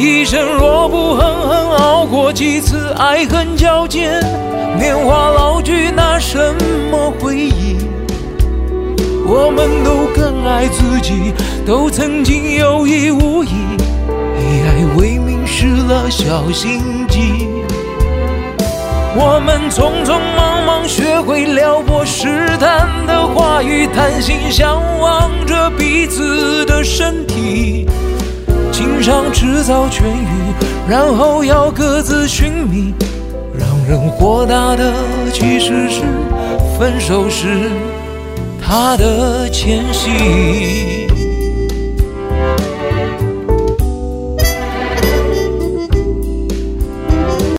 一生若不狠狠熬过几次爱恨交煎，年华老去，拿什么回忆？我们都更爱自己，都曾经有意无意，以爱为名失了小心机。我们匆匆忙忙学会撩拨试探的话语，谈心相望着彼此的身体，情伤迟早痊愈，然后要各自寻觅。让人豁达的其实是分手时他的前夕。